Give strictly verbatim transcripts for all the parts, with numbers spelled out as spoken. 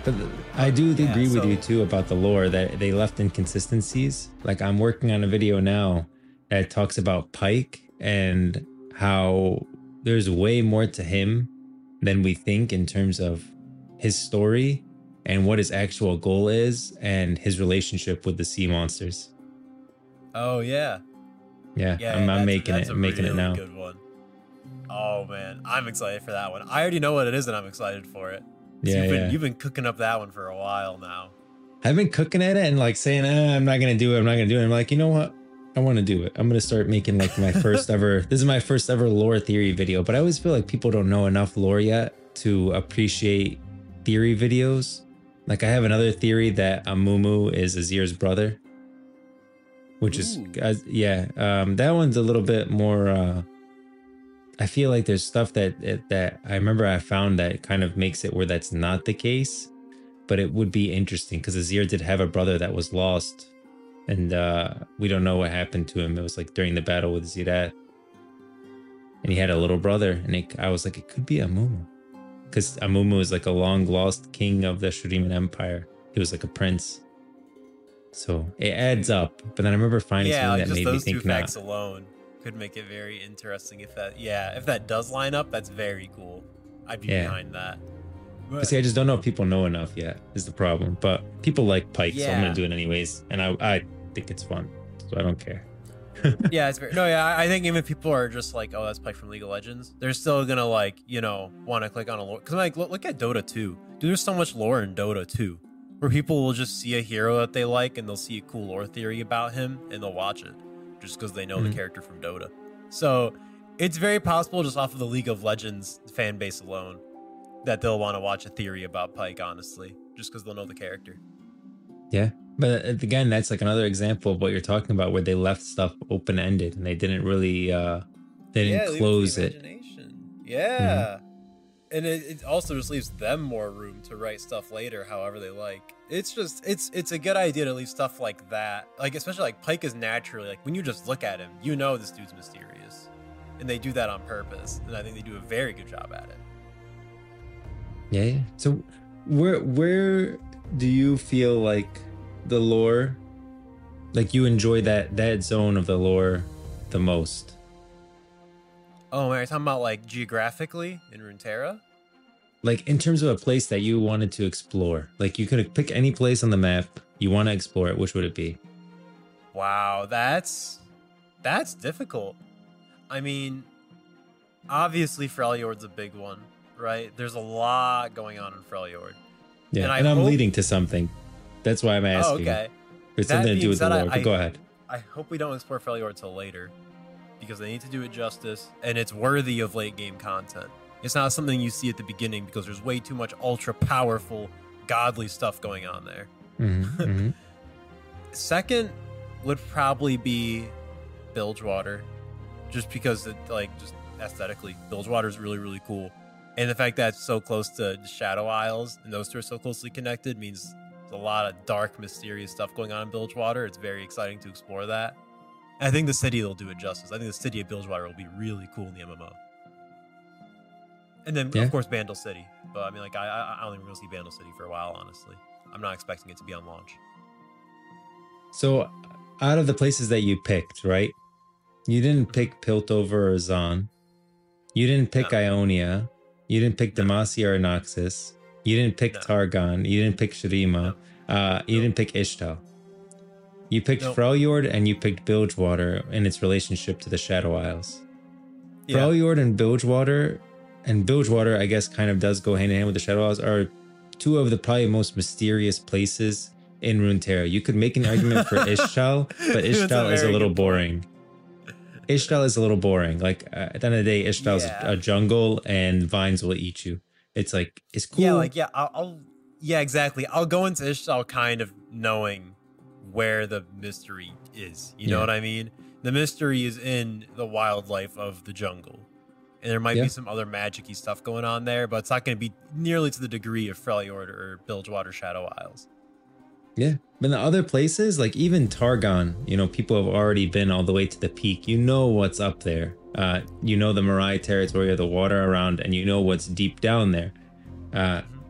But I do Yeah, agree with so- you too about the lore that they left inconsistencies. Like I'm working on a video now that talks about Pike and how there's way more to him than we think in terms of his story and what his actual goal is and his relationship with the sea monsters. Oh yeah. Yeah, Yeah, I'm, I'm that's- making that's it. a I'm making really it now. Good one. Oh man, I'm excited for that one. I already know what it is, and I'm excited for it. So Yeah, you've been yeah. you've been cooking up that one for a while now. I've been cooking at it and like saying, eh, I'm not gonna do it. I'm not gonna do it. I'm like, you know what? I want to do it. I'm gonna start making like my first ever. This is my first ever lore theory video. But I always feel like people don't know enough lore yet to appreciate theory videos. Like I have another theory that Amumu is Azir's brother, which is Ooh. uh, yeah. Um, that one's a little bit more. Uh, I feel like there's stuff that that I remember I found that kind of makes it where that's not the case, but it would be interesting because Azir did have a brother that was lost, and uh, we don't know what happened to him. It was like during the battle with Zirat, and he had a little brother, and it, I was like, it could be Amumu, because Amumu is like a long lost king of the Shuriman Empire. He was like a prince, so it adds up. But then I remember finding Yeah, something like that just made me those two think not. facts alone could make it very interesting. If that, yeah, if that does line up, that's very cool. I'd be Yeah. behind that. But see, I just don't know if people know enough yet is the problem. But people like Pike, so I'm Yeah. gonna do it anyways. And I, I think it's fun, so I don't care. Yeah, it's very no. Yeah, I I think even if people are just like, oh, that's Pike from League of Legends, they're still gonna like, you know, want to click on a lore. Because like, look, look at Dota two. Dude, there's so much lore in Dota two, where people will just see a hero that they like and they'll see a cool lore theory about him and they'll watch it just because they know Mhm. the character from Dota. So it's very possible just off of the League of Legends fan base alone that they'll want to watch a theory about Pike, honestly, just because they'll know the character. Yeah, but again, that's like another example of what you're talking about, where they left stuff open ended and they didn't really, uh they didn't leave to close the it. imagination. Yeah. And it, it also just leaves them more room to write stuff later however they like. It's just it's it's a good idea to leave stuff like that. Like especially like Pike is naturally like when you just look at him, you know this dude's mysterious. And they do that on purpose. And I think they do a very good job at it. Yeah, yeah. So where where do you feel like the lore, like you enjoy that that zone of the lore the most? Oh man, are you talking about like geographically in Runeterra? Like in terms of a place that you wanted to explore, like you could pick any place on the map you want to explore it. Which would it be? Wow, that's that's difficult. I mean, obviously Freljord's a big one, right? There's a lot going on in Freljord. Yeah, And and, I I'm hope- leading to something. That's why I'm Oh, asking. okay. It's That something to being do with the said, I- lore. But I- go ahead. I hope we don't explore Freljord till later, because they need to do it justice, and it's worthy of late game content. It's not something you see at the beginning because there's way too much ultra powerful, godly stuff going on there. Mhm, mhm. Second would probably be Bilgewater, just because it like just aesthetically, Bilgewater is really really cool, and the fact that it's so close to the Shadow Isles and those two are so closely connected means there's a lot of dark, mysterious stuff going on in Bilgewater. It's very exciting to explore that. And I think the city will do it justice. I think the city of Bilgewater will be really cool in the M M O. And then Yeah. of course Bandle City, but I mean like I I, I don't even really see Bandle City for a while. Honestly, I'm not expecting it to be on launch. So, out of the places that you picked, right? You didn't pick Piltover or Zon. You didn't pick No. Ionia. You didn't pick No. Demacia or Noxus. You didn't pick No. Targon. You didn't pick Shurima. Uh, you No. didn't pick Ishtal. You picked No. Freljord and you picked Bilgewater in its relationship to the Shadow Isles. Yeah. Freljord and Bilgewater, and Bilgewater, I guess, kind of does go hand in hand with the Shadow Isles, are two of the probably most mysterious places in Runeterra. You could make an argument for Ishtal, but That's a Ishtal is a very little good point. boring. Ishtal is a little boring. Like uh, at the end of the day, Ishtal's Yeah. a jungle and vines will eat you. It's like it's cool. Yeah, like yeah, I'll, I'll yeah, exactly. I'll go into Ishtal kind of knowing where the mystery is. You know Yeah. what I mean? The mystery is in the wildlife of the jungle. And there might Yeah. be some other magic-y stuff going on there, but it's not going to be nearly to the degree of Freljord or Bilgewater Shadow Isles. Yeah. But in the other places, like even Targon, you know, people have already been all the way to the peak. You know what's up there. Uh, you know the Morai territory or the water around, and you know what's deep down there. Uh,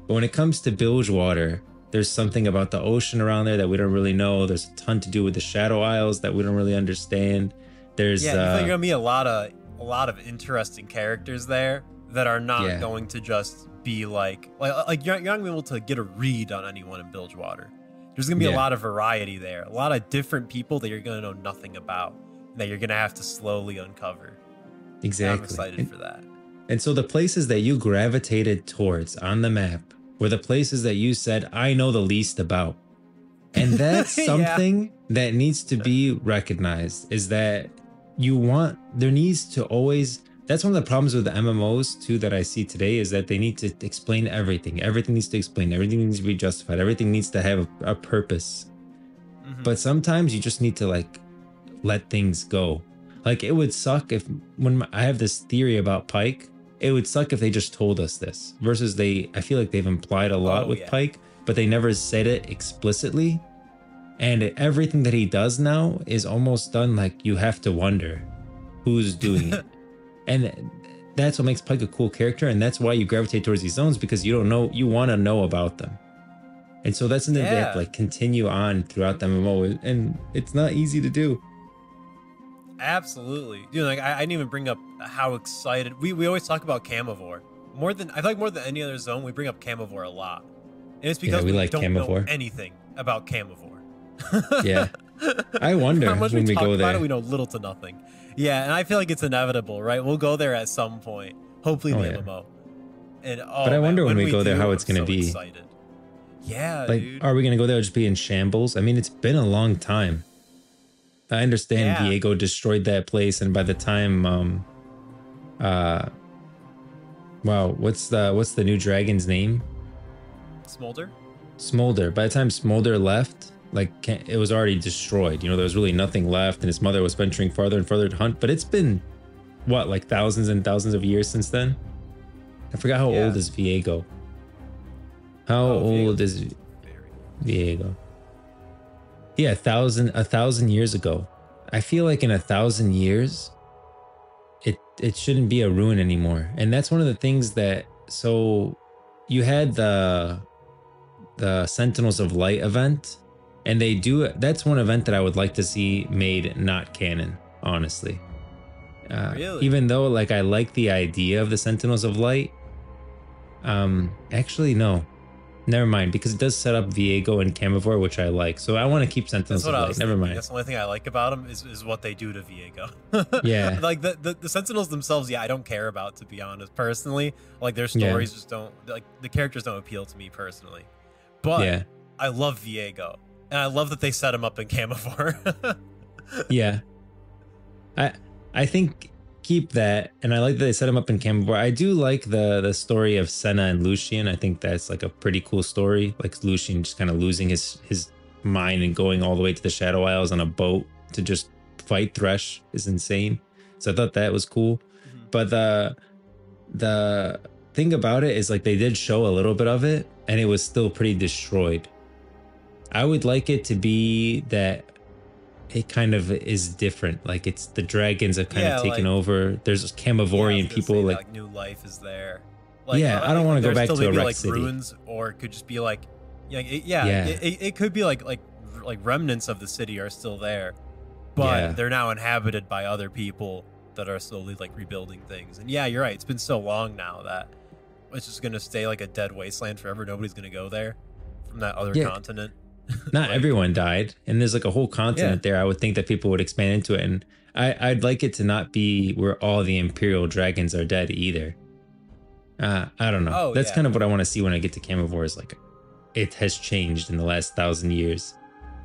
But when it comes to Bilgewater, there's something about the ocean around there that we don't really know. There's a ton to do with the Shadow Isles that we don't really understand. There's yeah, uh, you're gonna meet a lot of a lot of interesting characters there that are not Yeah. going to just be like like like you're, you're not gonna be able to get a read on anyone in Bilgewater. There's gonna be Yeah. a lot of variety there, a lot of different people that you're gonna know nothing about, that you're gonna have to slowly uncover. exactly. I'm excited And- for that. And so the places that you gravitated towards on the map were the places that you said, I know the least about. And that's Yeah. something that needs to be recognized, is that you want, there needs to always, that's one of the problems with the M M Os too that I see today, is that they need to explain everything. Everything needs to explain, everything needs to be justified, everything needs to have a, a purpose. Mhm. But sometimes you just need to like let things go. Like it would suck if, when my, I have this theory about Pike, it would suck if they just told us this, versus they, I feel like they've implied a lot Oh, with yeah. Pike, but they never said it explicitly. And everything that he does now is almost done like you have to wonder who's doing it. And that's what makes Pike a cool character. And that's why you gravitate towards these zones, because you don't know, you want to know about them. And so that's something they have to Yeah. like continue on throughout the M M O. And it's not easy to do. Absolutely, dude. Like I, I didn't even bring up how excited we we always talk about Camivore more than I feel like more than any other zone. We bring up Camivore a lot, and it's because we we, like don't know Camivore. anything about Camivore. Yeah. I wonder How much when we, we talk go about there. it, we know little to nothing. Yeah, and I feel like it's inevitable, right? We'll go there at some point. Hopefully, Oh, the yeah. M M O. And oh, But I man, wonder when we go there do, how it's I'm gonna so be. Excited. Yeah, Like, dude. are we gonna go there or just be in shambles? I mean, it's been a long time. I understand Yeah. Viego destroyed that place, and by the time, um, uh, wow, what's the what's the new dragon's name? Smolder. Smolder. By the time Smolder left, like ca- it was already destroyed. You know, there was really nothing left, and his mother was venturing farther and farther to hunt. But it's been what, like thousands and thousands of years since then. I forgot how Yeah. old is Viego. How Oh, old Viego's is very- Viego? Yeah, a thousand a thousand years ago. I feel like in a thousand years, it it shouldn't be a ruin anymore. And that's one of the things that, so you had the the Sentinels of Light event, and they do, that's one event that I would like to see made not canon, honestly. Uh, Really? Even though like I like the idea of the Sentinels of Light. Um, actually no. Never mind, because it does set up Viego and Camivore, which I like. So I want to keep Sentinels That's what of I Light. was Never thinking. mind. That's the only thing I like about them is, is what they do to Viego. Yeah. Like the, the the Sentinels themselves, yeah, I don't care about, to be honest. Personally, like their Yeah. stories just don't, like the characters don't appeal to me personally. But Yeah. I love Viego, and I love that they set him up in Camivore. Yeah. I I think keep that, and I like that they set him up in Camivore. I do like the the story of Senna and Lucian. I think that's like a pretty cool story. Like Lucian just kind of losing his his mind and going all the way to the Shadow Isles on a boat to just fight Thresh is insane. So I thought that was cool. Mhm. But the the thing about it is like they did show a little bit of it, and it was still pretty destroyed. I would like it to be that it kind of is different. Like it's the dragons have kind Yeah, of taken like- over. There's Yeah, I was Camivorian gonna people say that, like, like new life is there. Yeah, I don't wanna go there's back still to a maybe, wrecked like city. ruins, or it could just be like, yeah, it, yeah, Yeah. It, it, it could be like like like remnants of the city are still there, but Yeah. they're now inhabited by other people that are slowly like rebuilding things. And yeah, you're right. It's been so long now that it's just gonna stay like a dead wasteland forever. Nobody's gonna go there from that other Yeah. continent. not Like- everyone died, and there's like a whole continent there. I would think that people would expand into it, and I, I'd like it to not be where all the Imperial dragons are dead either. Uh, I don't know. Oh, That's yeah. kind of what I want to see when I get to Camivore. Is like, it has changed in the last thousand years.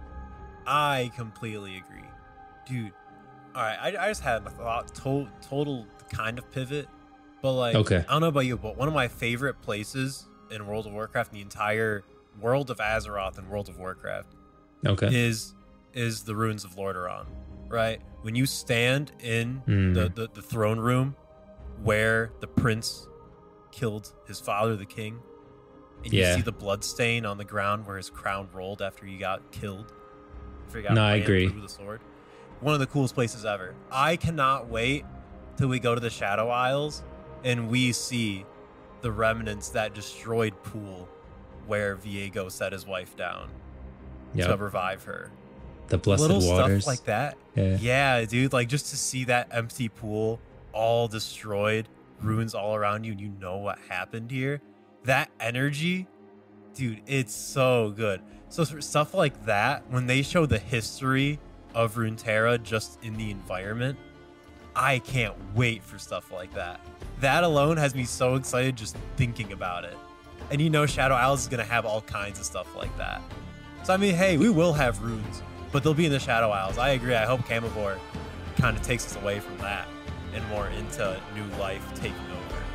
I completely agree, dude. All right, I, I just had a thought, to, total kind of pivot, but like, Okay. I don't know about you, but one of my favorite places in World of Warcraft, the entire world of Azeroth and World of Warcraft, Okay. is is the ruins of Lordaeron. Right, when you stand in Mm. the, the the throne room where the prince killed his father, the king, and you Yeah. see the blood stain on the ground where his crown rolled after he got killed. After he got No, I ran agree. through with a sword. One of the coolest places ever. I cannot wait till we go to the Shadow Isles and we see the remnants that destroyed Pool, where Viego set his wife down Yep. to revive her. The blessed Little waters. stuff like that. Yeah. Yeah, dude. Like just to see that empty pool all destroyed, ruins all around you, and you know what happened here. That energy, dude, it's so good. So for stuff like that, when they show the history of Runeterra just in the environment, I can't wait for stuff like that. That alone has me so excited just thinking about it. And you know Shadow Isles is going to have all kinds of stuff like that. So I mean, hey, we will have runes, but they'll be in the Shadow Isles. I agree. I hope Camavor kind of takes us away from that and more into new life taking over.